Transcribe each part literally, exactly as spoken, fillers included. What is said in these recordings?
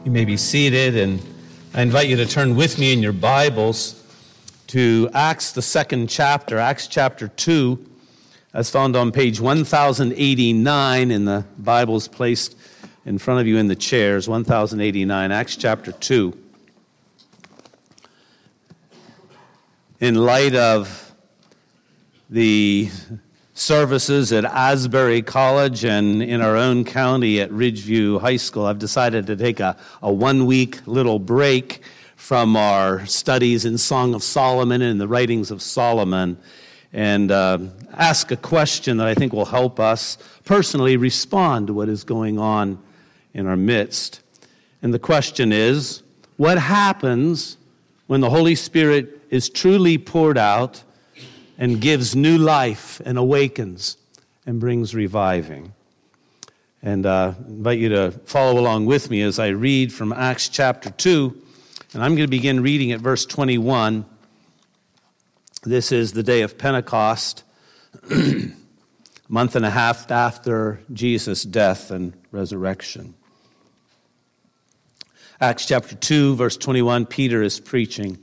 You may be seated, and I invite you to turn with me in your Bibles to Acts, the second chapter, Acts chapter two, as found on page one thousand eighty-nine in the Bibles placed in front of you in the chairs, one thousand eighty-nine, Acts chapter two. In light of the services at Asbury College and in our own county at Ridgeview High School, I've decided to take a, a one-week little break from our studies in Song of Solomon and the writings of Solomon and uh, ask a question that I think will help us personally respond to what is going on in our midst. And the question is, what happens when the Holy Spirit is truly poured out and gives new life and awakens and brings reviving? And uh, I invite you to follow along with me as I read from Acts chapter two. And I'm going to begin reading at verse twenty-one. This is the day of Pentecost, a month and a half after Jesus' death and resurrection. Acts chapter two, verse twenty-one, Peter is preaching.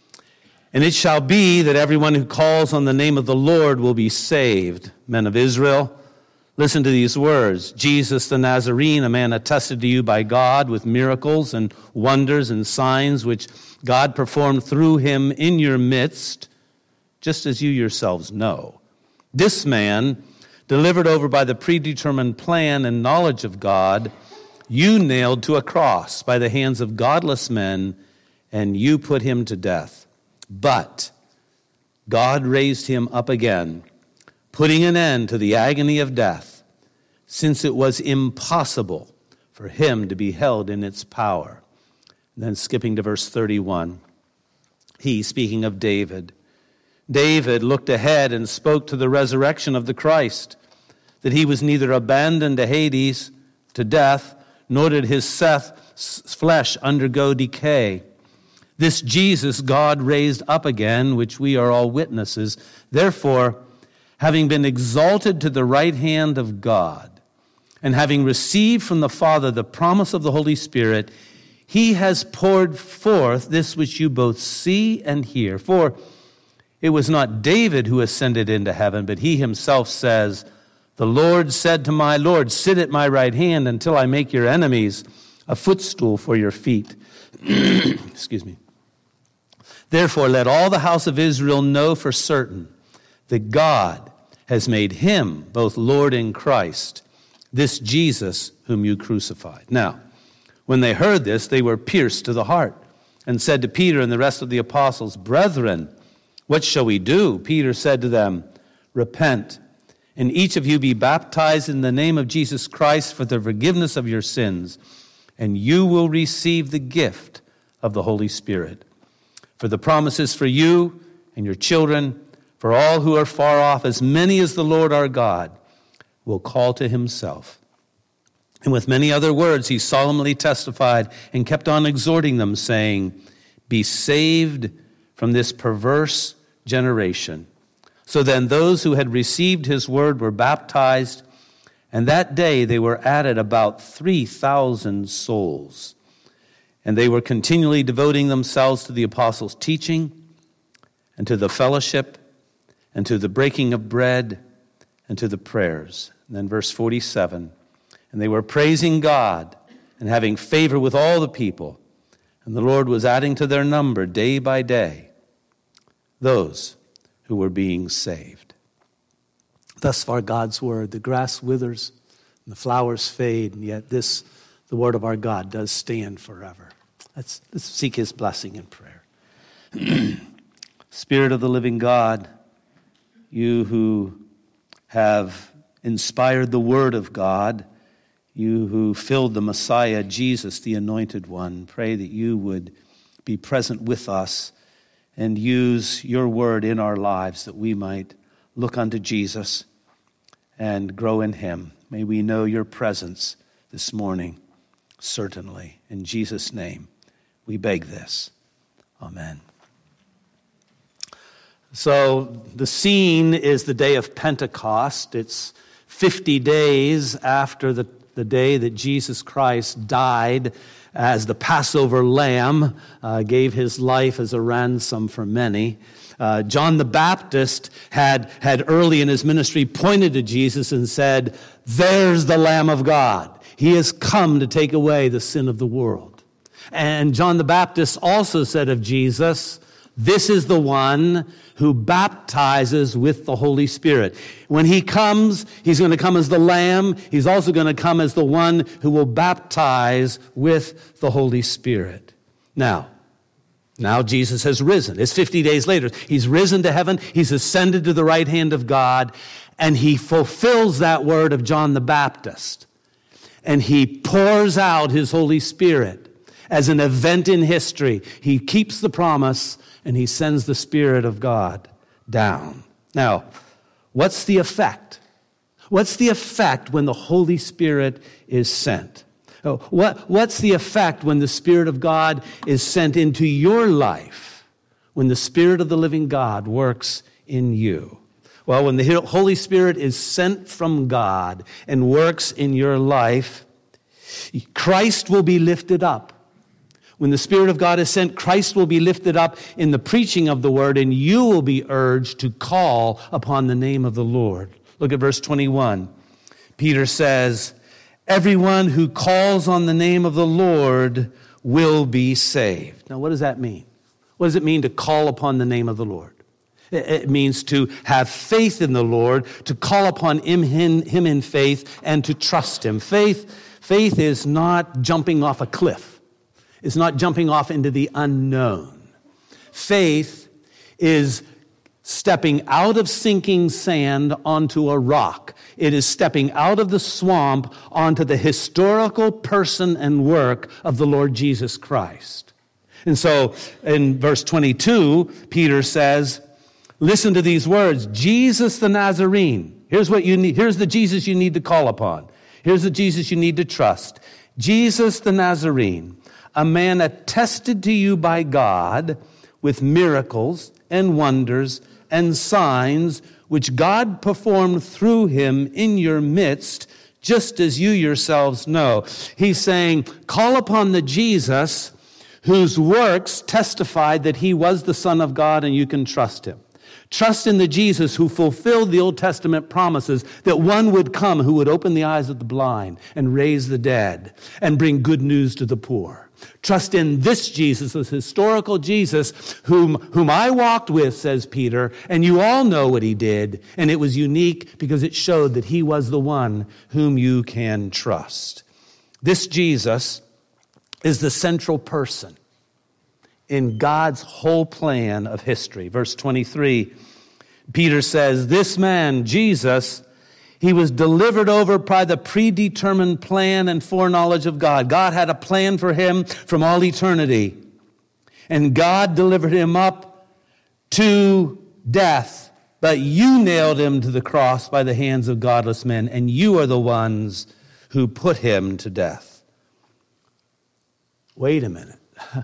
And it shall be that everyone who calls on the name of the Lord will be saved. Men of Israel, listen to these words. Jesus the Nazarene, a man attested to you by God with miracles and wonders and signs which God performed through him in your midst, just as you yourselves know. This man, delivered over by the predetermined plan and knowledge of God, you nailed to a cross by the hands of godless men, and you put him to death. But God raised him up again, putting an end to the agony of death, since it was impossible for him to be held in its power. And then skipping to verse thirty-one, he, speaking of David, David looked ahead and spoke to the resurrection of the Christ, that he was neither abandoned to Hades, to death, nor did his flesh undergo decay. This Jesus God raised up again, which we are all witnesses. Therefore, having been exalted to the right hand of God, and having received from the Father the promise of the Holy Spirit, he has poured forth this which you both see and hear. For it was not David who ascended into heaven, but he himself says, the Lord said to my Lord, sit at my right hand until I make your enemies a footstool for your feet. Excuse me. Therefore, let all the house of Israel know for certain that God has made him both Lord and Christ, this Jesus whom you crucified. Now, when they heard this, they were pierced to the heart and said to Peter and the rest of the apostles, Brethren, what shall we do? Peter said to them, Repent, and each of you be baptized in the name of Jesus Christ for the forgiveness of your sins, and you will receive the gift of the Holy Spirit. For the promises for you and your children, for all who are far off, as many as the Lord our God will call to himself. And with many other words he solemnly testified and kept on exhorting them, saying, Be saved from this perverse generation. So then those who had received his word were baptized, and that day they were added about three thousand souls. And they were continually devoting themselves to the apostles' teaching and to the fellowship and to the breaking of bread and to the prayers. And then verse forty-seven, and they were praising God and having favor with all the people. And the Lord was adding to their number day by day those who were being saved. Thus far God's word. The grass withers and the flowers fade, and yet this, the word of our God, does stand forever. Let's, let's seek his blessing in prayer. Spirit of the living God, you who have inspired the word of God, you who filled the Messiah, Jesus, the anointed one, pray that you would be present with us and use your word in our lives that we might look unto Jesus and grow in him. May we know your presence this morning, certainly. In Jesus' name, we beg this. Amen. So the scene is the day of Pentecost. It's fifty days after the, the day that Jesus Christ died as the Passover lamb, uh, gave his life as a ransom for many. Uh, John the Baptist had, had early in his ministry pointed to Jesus and said, "There's the Lamb of God. He has come to take away the sin of the world." And John the Baptist also said of Jesus, "This is the one who baptizes with the Holy Spirit." When he comes, he's going to come as the Lamb. He's also going to come as the one who will baptize with the Holy Spirit. Now, now Jesus has risen. It's fifty days later. He's risen to heaven. He's ascended to the right hand of God. And he fulfills that word of John the Baptist. And he pours out his Holy Spirit as an event in history. He keeps the promise, and he sends the Spirit of God down. Now, what's the effect? What's the effect when the Holy Spirit is sent? Oh, what, what's the effect when the Spirit of God is sent into your life, when the Spirit of the living God works in you? Well, when the Holy Spirit is sent from God and works in your life, Christ will be lifted up. When the Spirit of God is sent, Christ will be lifted up in the preaching of the word, and you will be urged to call upon the name of the Lord. Look at verse twenty-one. Peter says, "Everyone who calls on the name of the Lord will be saved." Now, what does that mean? What does it mean to call upon the name of the Lord? It means to have faith in the Lord, to call upon him, him in faith, and to trust him. Faith, faith is not jumping off a cliff. It's not jumping off into the unknown. Faith is stepping out of sinking sand onto a rock. It is stepping out of the swamp onto the historical person and work of the Lord Jesus Christ. And so in verse twenty-two, Peter says, listen to these words, Jesus the Nazarene. Here's what you need. Here's the Jesus you need to call upon. Here's the Jesus you need to trust. Jesus the Nazarene, a man attested to you by God with miracles and wonders and signs which God performed through him in your midst, just as you yourselves know. He's saying, call upon the Jesus whose works testified that he was the Son of God, and you can trust him. Trust in the Jesus who fulfilled the Old Testament promises that one would come who would open the eyes of the blind and raise the dead and bring good news to the poor. Trust in this Jesus, this historical Jesus, whom, whom I walked with, says Peter, and you all know what he did, and it was unique because it showed that he was the one whom you can trust. This Jesus is the central person in God's whole plan of history. Verse twenty-three, Peter says, this man, Jesus, he was delivered over by the predetermined plan and foreknowledge of God. God had a plan for him from all eternity. And God delivered him up to death. But you nailed him to the cross by the hands of godless men, and you are the ones who put him to death. Wait a minute.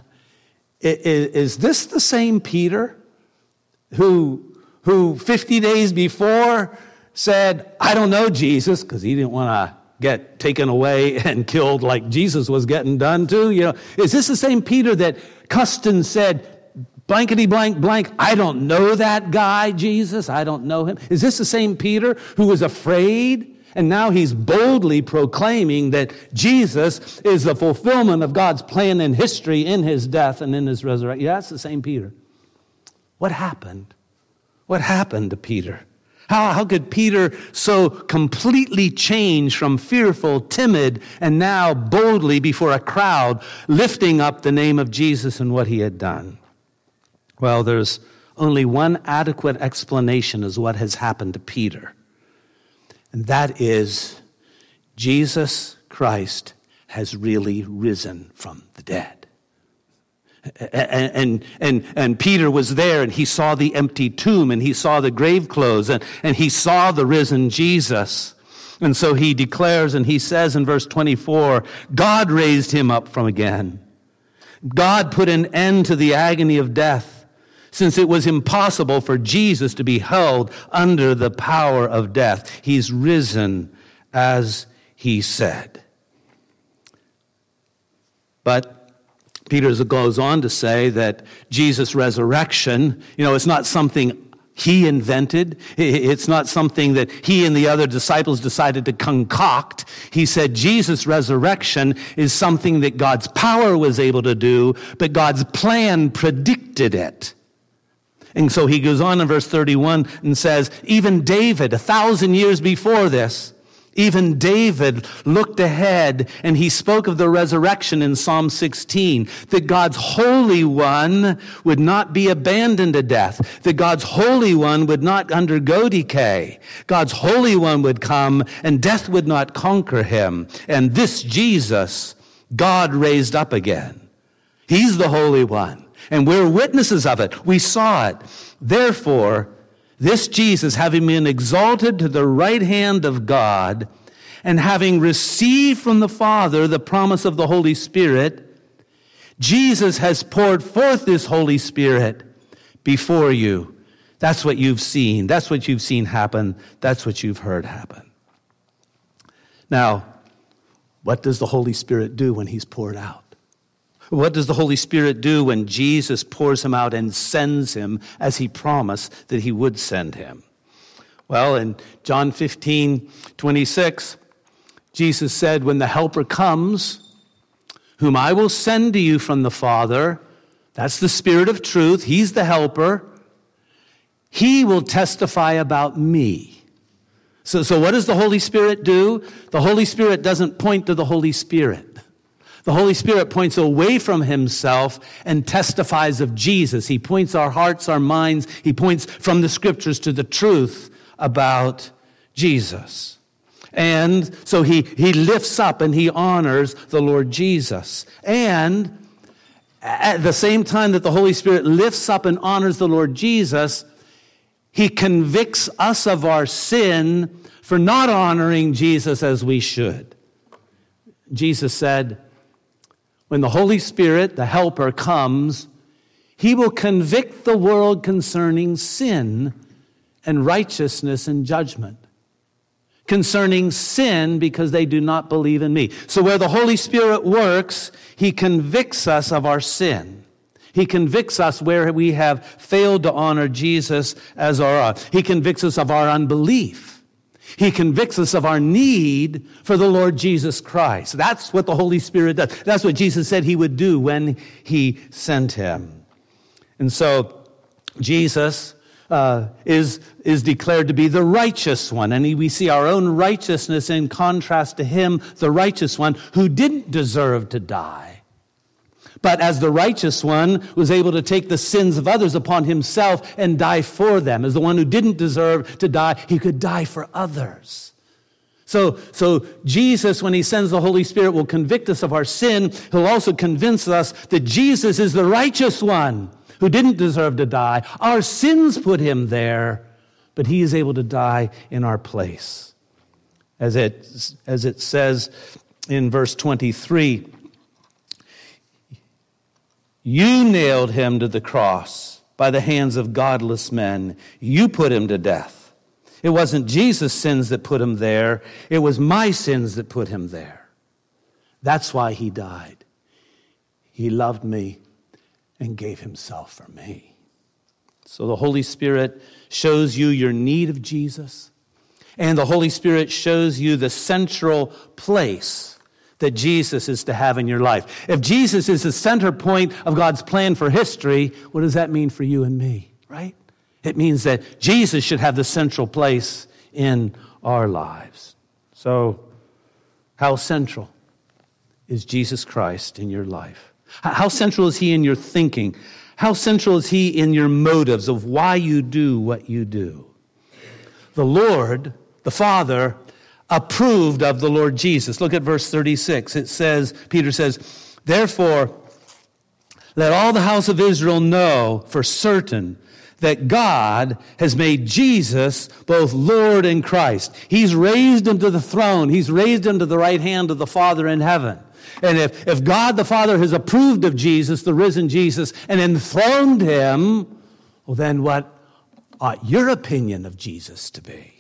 Is this the same Peter who, who fifty days before said, I don't know Jesus, because he didn't want to get taken away and killed like Jesus was getting done to? You know, is this the same Peter that cussed and said, blankety blank blank, I don't know that guy, Jesus, I don't know him? Is this the same Peter who was afraid? And now he's boldly proclaiming that Jesus is the fulfillment of God's plan in history in his death and in his resurrection. Yeah, that's the same Peter. What happened? What happened to Peter? How, how could Peter so completely change from fearful, timid, and now boldly before a crowd, lifting up the name of Jesus and what he had done? Well, there's only one adequate explanation as what has happened to Peter. And that is, Jesus Christ has really risen from the dead. And, and, and, and Peter was there, and he saw the empty tomb, and he saw the grave clothes, and, and he saw the risen Jesus. And so he declares, and he says in verse twenty-four, God raised him up from again. God put an end to the agony of death, since it was impossible for Jesus to be held under the power of death. He's risen as he said. But Peter goes on to say that Jesus' resurrection, you know, it's not something he invented. It's not something that he and the other disciples decided to concoct. He said Jesus' resurrection is something that God's power was able to do, but God's plan predicted it. And so he goes on in verse thirty-one and says, even David, a thousand years before this, even David looked ahead and he spoke of the resurrection in Psalm sixteen, that God's Holy One would not be abandoned to death, that God's Holy One would not undergo decay. God's Holy One would come and death would not conquer him. And this Jesus, God raised up again. He's the Holy One. And we're witnesses of it. We saw it. Therefore, this Jesus, having been exalted to the right hand of God, and having received from the Father the promise of the Holy Spirit, Jesus has poured forth this Holy Spirit before you. That's what you've seen. That's what you've seen happen. That's what you've heard happen. Now, what does the Holy Spirit do when he's poured out? What does the Holy Spirit do when Jesus pours him out and sends him as he promised that he would send him? Well, in John fifteen twenty-six, Jesus said, when the Helper comes, whom I will send to you from the Father, that's the Spirit of truth, he's the Helper, he will testify about me. So, so what does the Holy Spirit do? The Holy Spirit doesn't point to the Holy Spirit. The Holy Spirit points away from himself and testifies of Jesus. He points our hearts, our minds, he points from the Scriptures to the truth about Jesus. And so he, he lifts up and he honors the Lord Jesus. And at the same time that the Holy Spirit lifts up and honors the Lord Jesus, he convicts us of our sin for not honoring Jesus as we should. Jesus said, when the Holy Spirit, the Helper, comes, he will convict the world concerning sin and righteousness and judgment. Concerning sin because they do not believe in me. So where the Holy Spirit works, he convicts us of our sin. He convicts us where we have failed to honor Jesus as our, he convicts us of our unbelief. He convicts us of our need for the Lord Jesus Christ. That's what the Holy Spirit does. That's what Jesus said he would do when he sent him. And so Jesus uh, is, is declared to be the righteous one. And he, we see our own righteousness in contrast to him, the righteous one, who didn't deserve to die. But as the righteous one was able to take the sins of others upon himself and die for them. As the one who didn't deserve to die, he could die for others. So, so Jesus, when he sends the Holy Spirit, will convict us of our sin. He'll also convince us that Jesus is the righteous one who didn't deserve to die. Our sins put him there, but he is able to die in our place. As it, as it says in verse twenty-three, you nailed him to the cross by the hands of godless men. You put him to death. It wasn't Jesus' sins that put him there. It was my sins that put him there. That's why he died. He loved me and gave himself for me. So the Holy Spirit shows you your need of Jesus. And the Holy Spirit shows you the central place that Jesus is to have in your life. If Jesus is the center point of God's plan for history, what does that mean for you and me, right? It means that Jesus should have the central place in our lives. So, how central is Jesus Christ in your life? How central is he in your thinking? How central is he in your motives of why you do what you do? The Lord, the Father, approved of the Lord Jesus. Look at verse thirty-six. It says, Peter says, therefore, let all the house of Israel know for certain that God has made Jesus both Lord and Christ. He's raised him to the throne. He's raised him to the right hand of the Father in heaven. And if, if God the Father has approved of Jesus, the risen Jesus, and enthroned him, well then what ought your opinion of Jesus to be?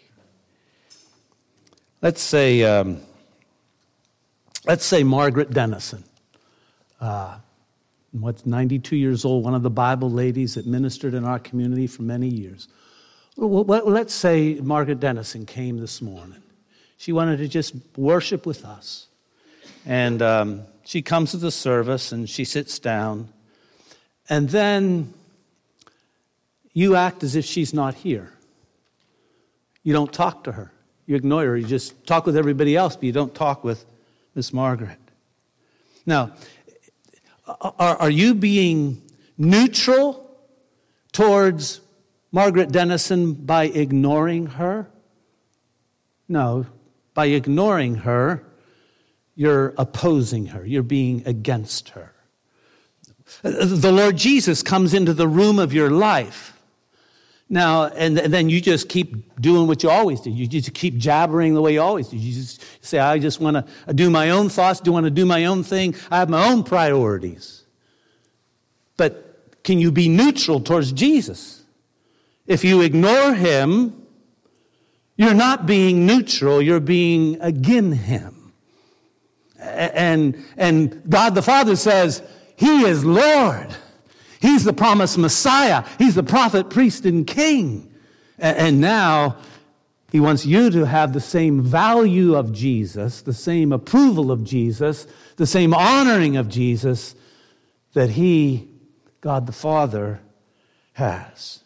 Let's say, um, let's say Margaret Dennison uh, what's ninety-two years old, one of the Bible ladies that ministered in our community for many years. Well, let's say Margaret Dennison came this morning. She wanted to just worship with us. And um, she comes to the service and she sits down. And then you act as if she's not here. You don't talk to her. You ignore her. You just talk with everybody else, but you don't talk with Miss Margaret. Now, are, are you being neutral towards Margaret Dennison by ignoring her? No. By ignoring her, you're opposing her. You're being against her. The Lord Jesus comes into the room of your life. Now, and then you just keep doing what you always do. You just keep jabbering the way you always do. You just say, I just want to do my own thoughts, do want to do my own thing. I have my own priorities. But can you be neutral towards Jesus? If you ignore him, you're not being neutral, you're being against him. And, and God the Father says, he is Lord. He's the promised Messiah. He's the prophet, priest, and king. And now he wants you to have the same value of Jesus, the same approval of Jesus, the same honoring of Jesus that he, God the Father, has.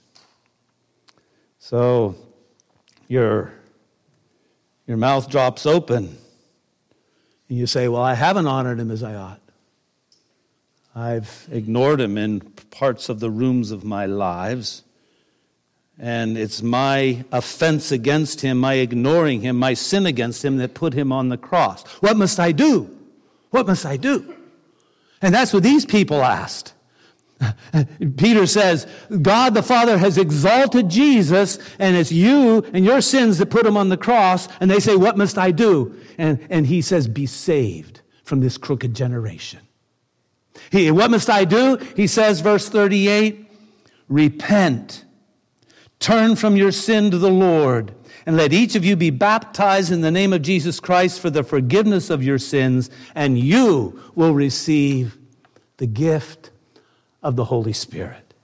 So your, your mouth drops open and you say, well, I haven't honored him as I ought. I've ignored him in parts of the rooms of my lives. And it's my offense against him, my ignoring him, my sin against him that put him on the cross. What must I do? What must I do? And that's what these people asked. Peter says, God the Father has exalted Jesus, and it's you and your sins that put him on the cross. And they say, what must I do? And, and he says, be saved from this crooked generation. He, what must I do? He says, verse thirty-eight, repent, turn from your sin to the Lord, and let each of you be baptized in the name of Jesus Christ for the forgiveness of your sins, and you will receive the gift of the Holy Spirit.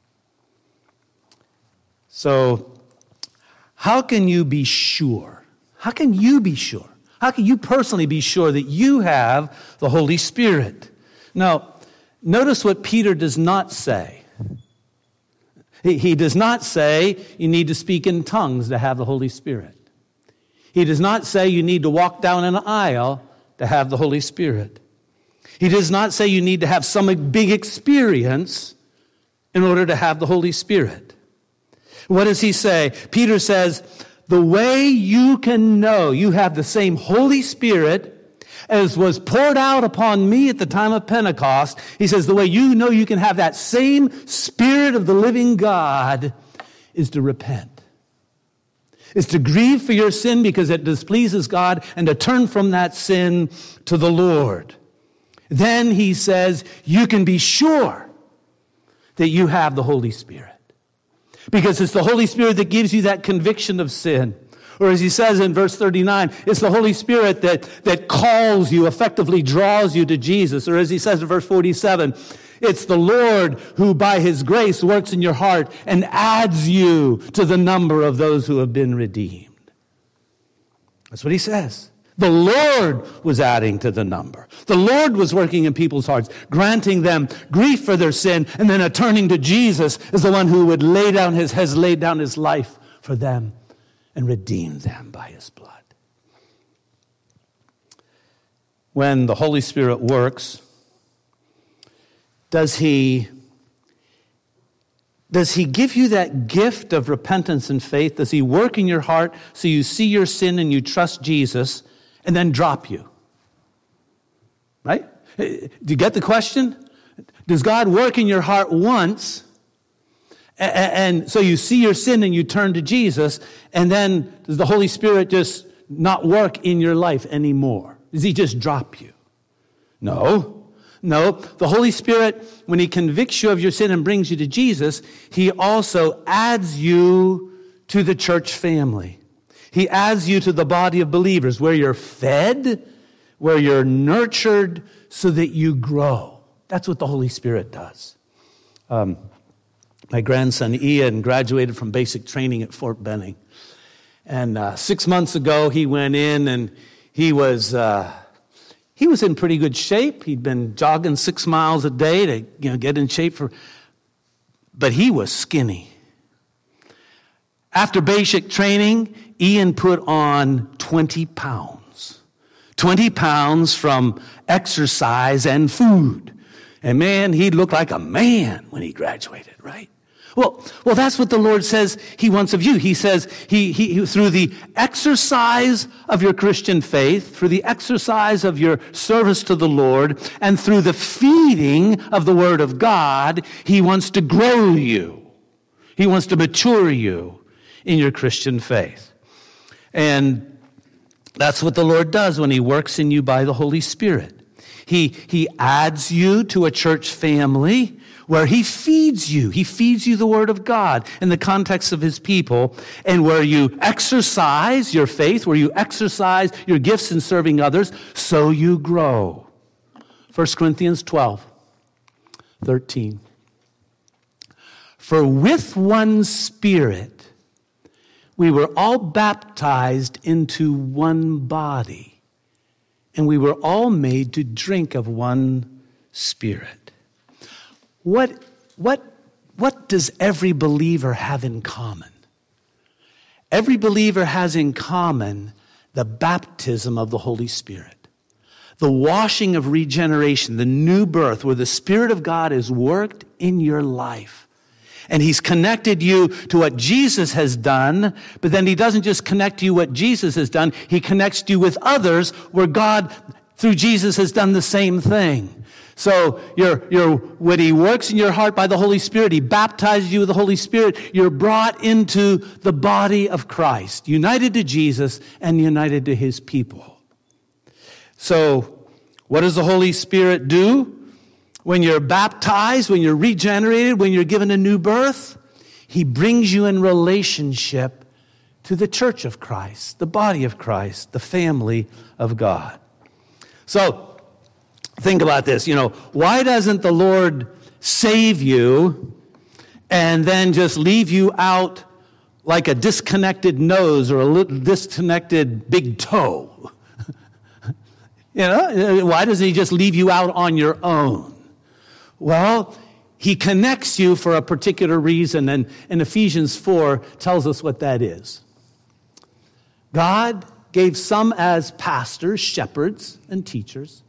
So, how can you be sure? How can you be sure? How can you personally be sure that you have the Holy Spirit? Now, notice what Peter does not say. He, he does not say you need to speak in tongues to have the Holy Spirit. He does not say you need to walk down an aisle to have the Holy Spirit. He does not say you need to have some big experience in order to have the Holy Spirit. What does he say? Peter says, the way you can know you have the same Holy Spirit as was poured out upon me at the time of Pentecost, he says the way you know you can have that same Spirit of the living God is to repent. Is to grieve for your sin because it displeases God and to turn from that sin to the Lord. Then he says you can be sure that you have the Holy Spirit. Because it's the Holy Spirit that gives you that conviction of sin. Or as he says in verse thirty-nine, it's the Holy Spirit that, that calls you, effectively draws you to Jesus. Or as he says in verse forty-seven, it's the Lord who by his grace works in your heart and adds you to the number of those who have been redeemed. That's what he says. The Lord was adding to the number. The Lord was working in people's hearts, granting them grief for their sin, and then a turning to Jesus as the one who would lay down his, has laid down his life for them and redeem them by his blood. When the Holy Spirit works, does he, does he give you that gift of repentance and faith? Does he work in your heart so you see your sin and you trust Jesus and then drop you? Right? Do you get the question? Does God work in your heart once, and so you see your sin and you turn to Jesus, and then does the Holy Spirit just not work in your life anymore? Does he just drop you? No. No. The Holy Spirit, when he convicts you of your sin and brings you to Jesus, he also adds you to the church family. He adds you to the body of believers where you're fed, where you're nurtured so that you grow. That's what the Holy Spirit does. Um, my grandson Ian graduated from basic training at Fort Benning. And uh, six months ago, he went in and he was uh, he was in pretty good shape. He'd been jogging six miles a day to you know get in shape for, but he was skinny. After basic training, Ian put on twenty pounds. twenty pounds from exercise and food. And man, he looked like a man when he graduated, right? Well, well, that's what the Lord says he wants of you. He says he, he, through the exercise of your Christian faith, through the exercise of your service to the Lord, and through the feeding of the Word of God, he wants to grow you. He wants to mature you in your Christian faith. And that's what the Lord does when he works in you by the Holy Spirit. He, he adds you to a church family where he feeds you. He feeds you the Word of God in the context of his people, and where you exercise your faith, where you exercise your gifts in serving others, so you grow. First Corinthians twelve, thirteen. For with one Spirit we were all baptized into one body, and we were all made to drink of one Spirit. What, what, what does every believer have in common? Every believer has in common the baptism of the Holy Spirit, the washing of regeneration, the new birth, where the Spirit of God is worked in your life. And he's connected you to what Jesus has done, but then he doesn't just connect you what Jesus has done, he connects you with others where God, through Jesus, has done the same thing. So you're, you're, when he works in your heart by the Holy Spirit, he baptizes you with the Holy Spirit, you're brought into the body of Christ, united to Jesus and united to his people. So what does the Holy Spirit do? When you're baptized, when you're regenerated, when you're given a new birth, he brings you in relationship to the church of Christ, the body of Christ, the family of God. So, think about this, you know, why doesn't the Lord save you and then just leave you out like a disconnected nose or a little disconnected big toe? You know, why doesn't he just leave you out on your own? Well, he connects you for a particular reason, and, and Ephesians four tells us what that is. God gave some as pastors, shepherds, and teachers,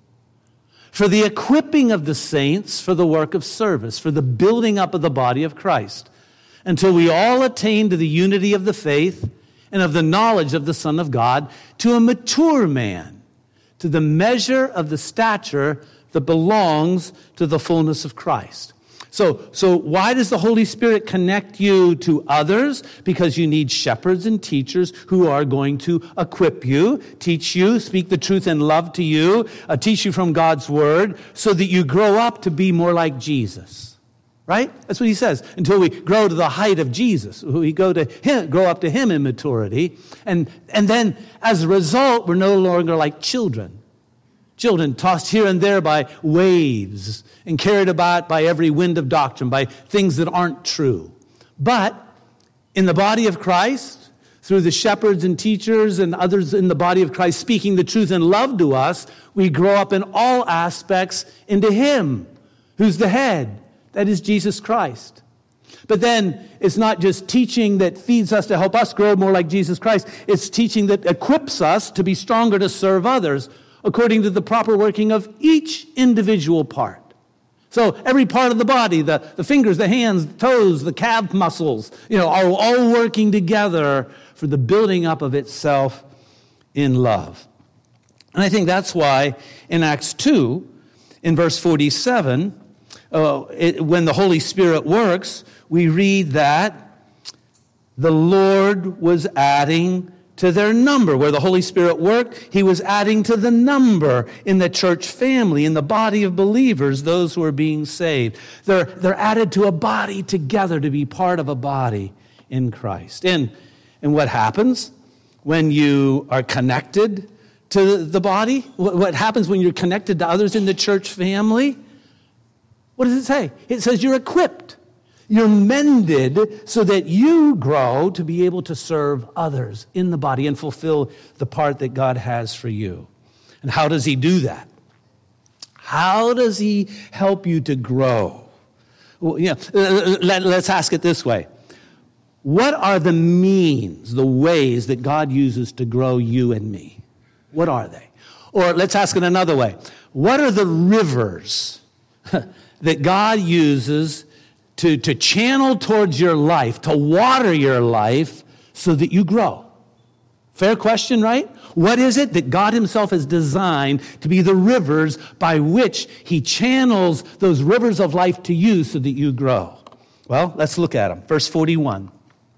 for the equipping of the saints for the work of service, for the building up of the body of Christ, until we all attain to the unity of the faith and of the knowledge of the Son of God, to a mature man, to the measure of the stature that belongs to the fullness of Christ. So, so why does the Holy Spirit connect you to others? Because you need shepherds and teachers who are going to equip you, teach you, speak the truth in love to you, uh, teach you from God's Word, so that you grow up to be more like Jesus. Right? That's what he says. Until we grow to the height of Jesus. We go to him, grow up to him in maturity. And, and then, as a result, we're no longer like children. Children tossed here and there by waves and carried about by every wind of doctrine, by things that aren't true. But in the body of Christ, through the shepherds and teachers and others in the body of Christ speaking the truth in love to us, we grow up in all aspects into him, who's the head. That is Jesus Christ. But then it's not just teaching that feeds us to help us grow more like Jesus Christ. It's teaching that equips us to be stronger to serve others, according to the proper working of each individual part. So every part of the body, the, the fingers, the hands, the toes, the calf muscles, you know, are all working together for the building up of itself in love. And I think that's why in Acts two, in verse forty-seven, uh, it, when the Holy Spirit works, we read that the Lord was adding to their number. Where the Holy Spirit worked, he was adding to the number in the church family, in the body of believers, those who are being saved. They're, they're added to a body together to be part of a body in Christ. And, and what happens when you are connected to the body? What happens when you're connected to others in the church family? What does it say? It says you're equipped. You're mended so that you grow to be able to serve others in the body and fulfill the part that God has for you. And how does he do that? How does he help you to grow? Well, you know, let, let's ask it this way. What are the means, the ways that God uses to grow you and me? What are they? Or let's ask it another way. What are the rivers that God uses to, to channel towards your life, to water your life so that you grow? Fair question, right? What is it that God himself has designed to be the rivers by which he channels those rivers of life to you so that you grow? Well, let's look at them. Verse forty-one.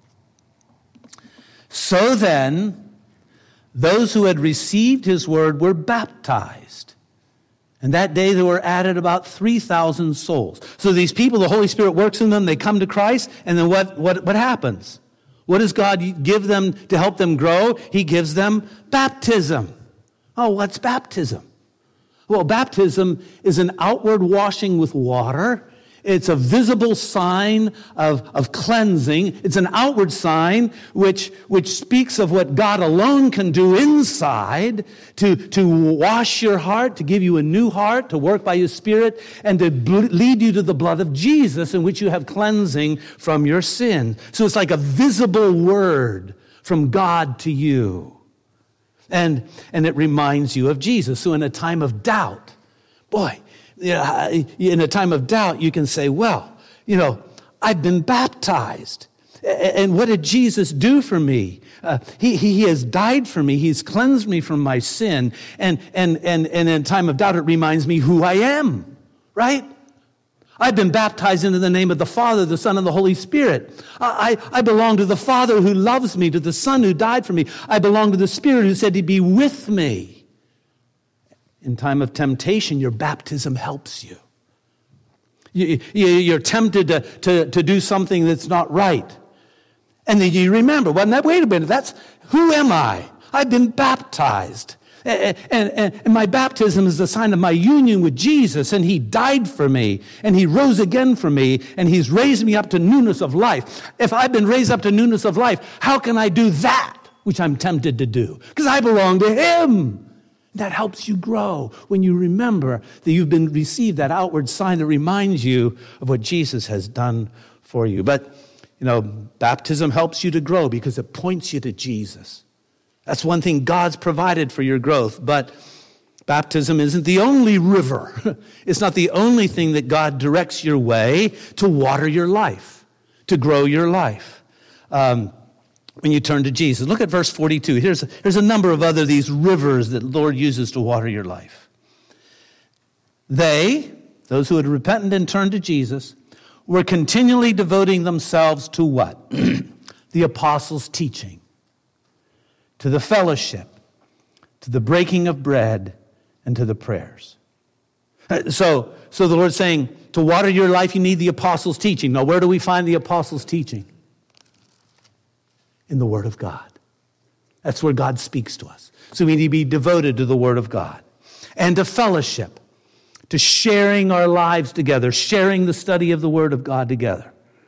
So then, those who had received his word were baptized. And that day there were added about three thousand souls. So these people, the Holy Spirit works in them, they come to Christ, and then what, what, what happens? What does God give them to help them grow? He gives them baptism. Oh, what's baptism? Well, baptism is an outward washing with water. It's a visible sign of, of cleansing. It's an outward sign which, which speaks of what God alone can do inside to, to wash your heart, to give you a new heart, to work by his Spirit, and to bl- lead you to the blood of Jesus in which you have cleansing from your sin. So it's like a visible word from God to you. And, and it reminds you of Jesus. So in a time of doubt, boy, Yeah, in a time of doubt, you can say, well, you know, I've been baptized. And what did Jesus do for me? Uh, he, he has died for me. He's cleansed me from my sin. And, and, and, and in a time of doubt, it reminds me who I am, right? I've been baptized into the name of the Father, the Son, and the Holy Spirit. I, I, I belong to the Father who loves me, to the Son who died for me. I belong to the Spirit who said he'd be with me. In time of temptation, your baptism helps you. you, you you're tempted to, to, to do something that's not right. And then you remember, well, now, wait a minute, that's, who am I? I've been baptized. And, and, and my baptism is a sign of my union with Jesus, and he died for me, and he rose again for me, and he's raised me up to newness of life. If I've been raised up to newness of life, how can I do that which I'm tempted to do? Because I belong to him. That helps you grow when you remember that you've been received that outward sign that reminds you of what Jesus has done for you. But, you know, baptism helps you to grow because it points you to Jesus. That's one thing God's provided for your growth. But baptism isn't the only river. It's not the only thing that God directs your way to water your life, to grow your life. Um, When you turn to Jesus. Look at verse forty-two. Here's, here's a number of other these rivers that the Lord uses to water your life. They, those who had repented and turned to Jesus, were continually devoting themselves to what? The apostles' teaching, to the fellowship, to the breaking of bread, and to the prayers. So, so the Lord's saying, to water your life, you need the apostles' teaching. Now, where do we find the apostles' teaching? In the Word of God. That's where God speaks to us. So we need to be devoted to the Word of God. And to fellowship, to sharing our lives together, sharing the study of the Word of God together.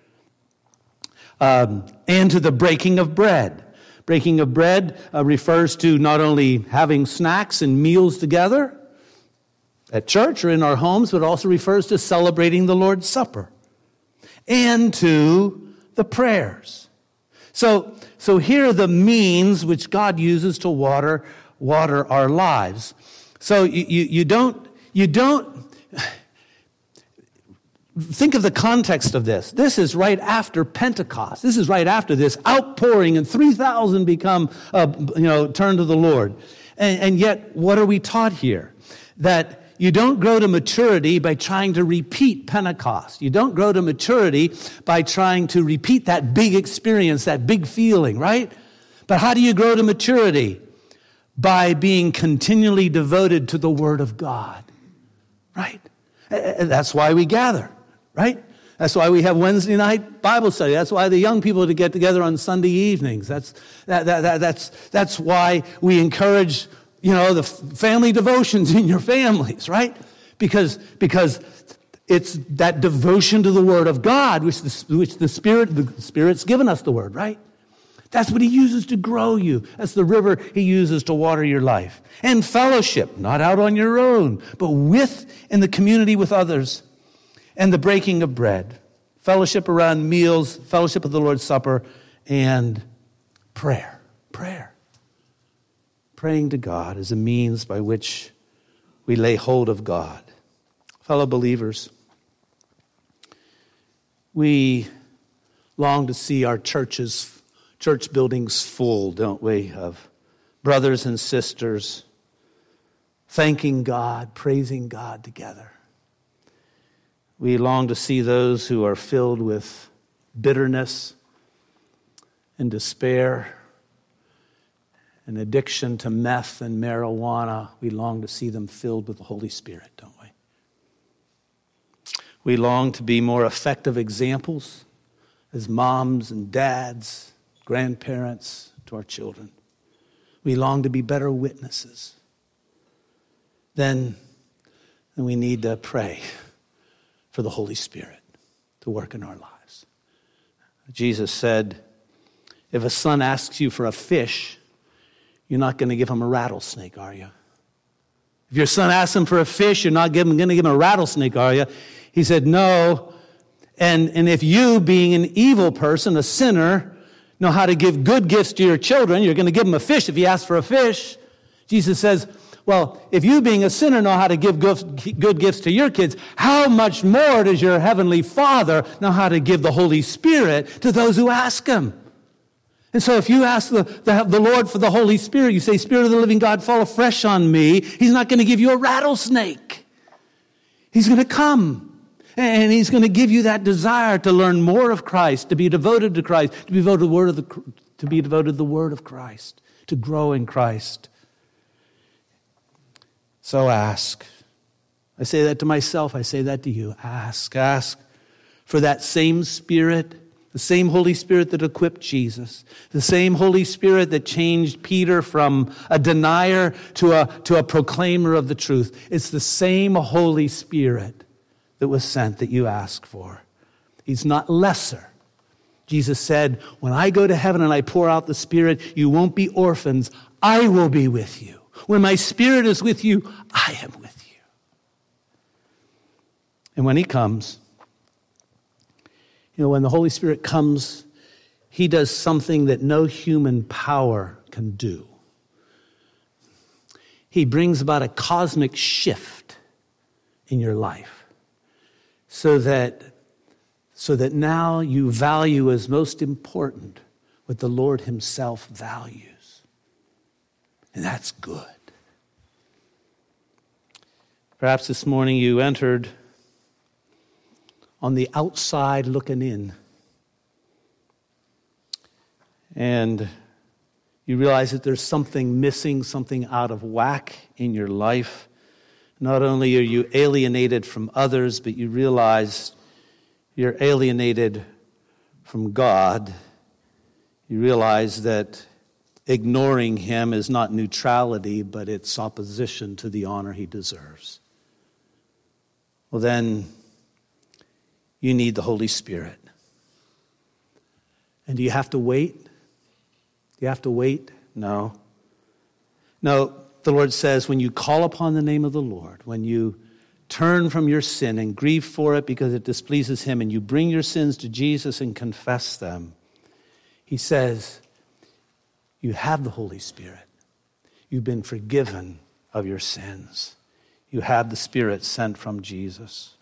Um, and to the breaking of bread. Breaking of bread uh, refers to not only having snacks and meals together at church or in our homes, but also refers to celebrating the Lord's Supper. And to the prayers. So, so here are the means which God uses to water, water our lives. So you, you, you don't, you don't, think of the context of this. This is right after Pentecost. This is right after this outpouring, and three thousand become, uh, you know, turn to the Lord. And, and yet, what are we taught here? That you don't grow to maturity by trying to repeat Pentecost. You don't grow to maturity by trying to repeat that big experience, that big feeling, right? But how do you grow to maturity? By being continually devoted to the Word of God, right? That's why we gather, right? That's why we have Wednesday night Bible study. That's why the young people to get together on Sunday evenings. That's that, that, that that's that's why we encourage, you know, the family devotions in your families, right? Because because It's that devotion to the Word of God, which the, which the Spirit, the Spirit's given us the Word, right? That's what He uses to grow you. That's the river He uses to water your life. And fellowship, not out on your own, but with, in the community with others. And the breaking of bread. Fellowship around meals, fellowship of the Lord's Supper, and prayer. Prayer. Praying to God is a means by which we lay hold of God. Fellow believers, we long to see our churches, church buildings full, don't we, of brothers and sisters thanking God, praising God together. We long to see those who are filled with bitterness and despair and addiction to meth and marijuana. We long to see them filled with the Holy Spirit, don't we? We long to be more effective examples as moms and dads, grandparents to our children. We long to be better witnesses. Then, then we need to pray for the Holy Spirit to work in our lives. Jesus said, if a son asks you for a fish, you're not going to give him a rattlesnake, are you? If your son asks him for a fish, you're not going to give him a rattlesnake, are you? He said, no. And, and if you, being an evil person, a sinner, know how to give good gifts to your children, you're going to give them a fish if he asks for a fish. Jesus says, well, if you, being a sinner, know how to give good gifts to your kids, how much more does your heavenly Father know how to give the Holy Spirit to those who ask him? And so if you ask the, the, the Lord for the Holy Spirit, you say, Spirit of the living God, fall afresh on me. He's not going to give you a rattlesnake. He's going to come. And he's going to give you that desire to learn more of Christ, to be devoted to Christ, to be devoted to the word of the, to be devoted to the word of Christ, to grow in Christ. So ask. I say that to myself. I say that to you. Ask, ask for that same Spirit, the same Holy Spirit that equipped Jesus, the same Holy Spirit that changed Peter from a denier to a, to a proclaimer of the truth. It's the same Holy Spirit that was sent that you ask for. He's not lesser. Jesus said, when I go to heaven and I pour out the Spirit, you won't be orphans. I will be with you. When my Spirit is with you, I am with you. And when he comes, you know, when the Holy Spirit comes, he does something that no human power can do. He brings about a cosmic shift in your life. So that, so that now you value as most important what the Lord himself values. And that's good. Perhaps this morning you entered on the outside looking in. And you realize that there's something missing, something out of whack in your life. Not only are you alienated from others, but you realize you're alienated from God. You realize that ignoring him is not neutrality, but it's opposition to the honor he deserves. Well, then you need the Holy Spirit. And do you have to wait? Do you have to wait? No. No. The Lord says, when you call upon the name of the Lord, when you turn from your sin and grieve for it because it displeases him, and you bring your sins to Jesus and confess them, he says, you have the Holy Spirit. You've been forgiven of your sins. You have the Spirit sent from Jesus.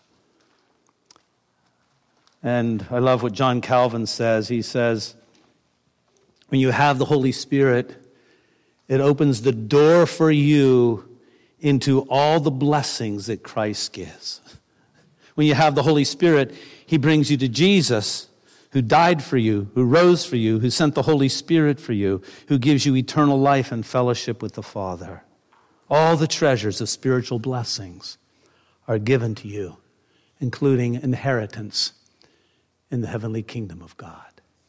And I love what John Calvin says. He says, when you have the Holy Spirit, it opens the door for you into all the blessings that Christ gives. When you have the Holy Spirit, he brings you to Jesus, who died for you, who rose for you, who sent the Holy Spirit for you, who gives you eternal life and fellowship with the Father. All the treasures of spiritual blessings are given to you, including inheritance in the heavenly kingdom of God.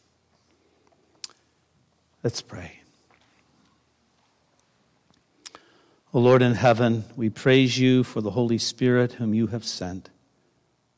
Let's pray. O Lord in heaven, we praise you for the Holy Spirit whom you have sent.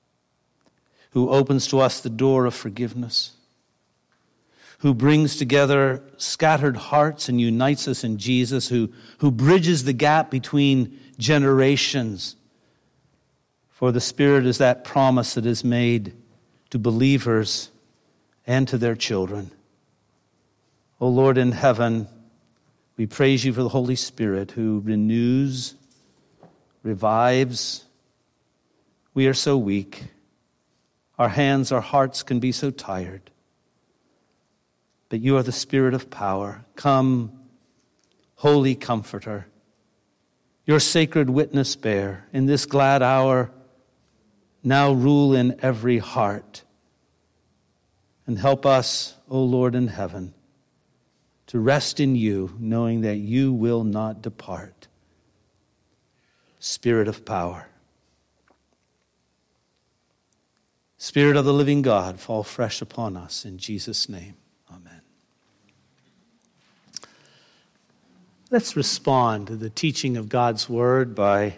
who opens to us the door of forgiveness, who brings together scattered hearts and unites us in Jesus, who, who bridges the gap between generations. For the Spirit is that promise that is made to believers and to their children. O Lord in heaven, we praise you for the Holy Spirit who renews, revives. We are so weak. Our hands, our hearts can be so tired. But you are the Spirit of power. Come, Holy Comforter. Your sacred witness bear. In this glad hour, now rule in every heart. And help us, O Lord in heaven, to rest in you, knowing that you will not depart. Spirit of power. Spirit of the living God, fall fresh upon us in Jesus' name. Amen. Let's respond to the teaching of God's word by